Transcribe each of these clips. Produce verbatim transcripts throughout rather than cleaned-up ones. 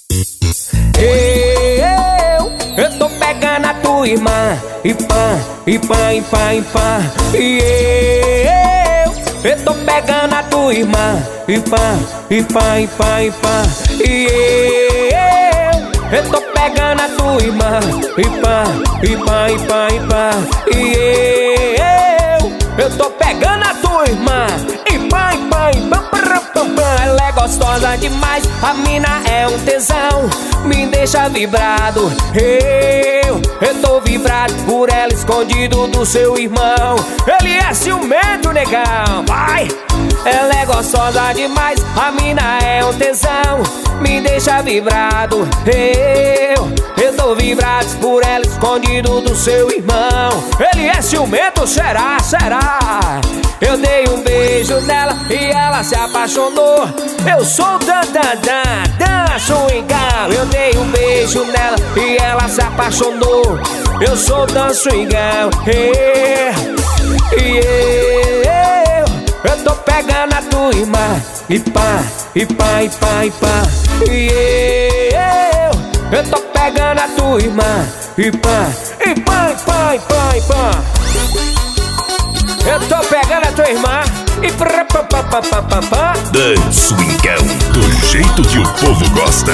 Eu, eu tô pegando a tua irmã. E pá, e pá, e pá, e pá. E eu, eu tô pegando a tua irmã. E pá, e pá, e pá, e pá. E eu, eu tô pegando a tua irmã. E pá, e pá, e pá, e pá. E eu, eu tô pegando a tua irmã. E pá, e pá, e pá, pá, pá, pá. Ela é gostosa demais, a mina é um tesão, me deixa vibrado. Eu, eu tô vibrado por ela, escondido do seu irmão. Ele é ciumento, negão, vai! Ela é gostosa demais, a mina é um tesão, me deixa vibrado. Eu, eu tô vibrado por ela, escondido do seu irmão. Ele é ciumento, será, será? Eu dei um beijo nela e ela se apaixonou. Eu sou dan dan dan, dan swingão. Eu dei um beijo nela e ela se apaixonou. Eu sou dan swingão. E eu, eu tô pegando a tua irmã. E pá, e pá, e pá, e pá. E eu, eu tô pegando a tua irmã. E pá, e pá, e pá, e pá, e pá. Eu tô pegando a tua irmã e pá, pá, pá, pá, pá, pá, pá. Dan Swingão, do jeito que o povo gosta.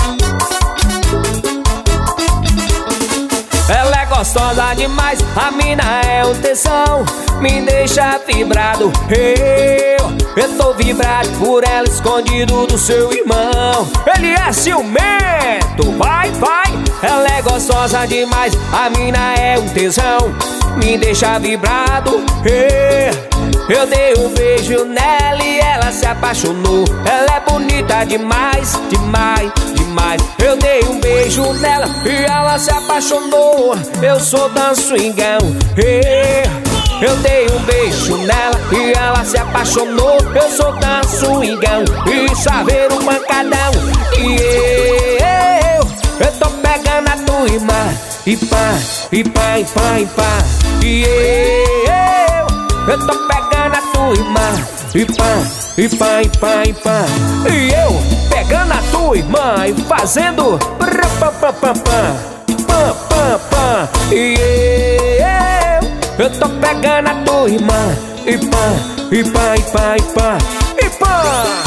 Ela é gostosa demais, a mina é um tesão, me deixa vibrado. Eu, eu tô vibrado por ela, escondido do seu irmão. Ele é ciumento, vai, vai. Ela é gostosa demais, a mina é um tesão, me deixa vibrado. Eu dei um beijo nela e ela se apaixonou. Ela é bonita demais, demais, demais. Eu dei um beijo nela e ela se apaixonou. Eu sou dan swingão. Eu dei um beijo nela e ela se apaixonou. Eu sou dan swingão e saber o pancadão. E eu, eu tô pegando a tua irmã. E pá, e pá, e pá, e pá. E eu, eu tô pegando a tua irmã. E pá, e pá, e pá, e pá. E eu, pegando a tua irmã e fazendo pá, pá, pá, pá, pá, pá, pá. E eu, eu tô pegando a tua irmã. E pá, e pá, e pá, e pá, e pá.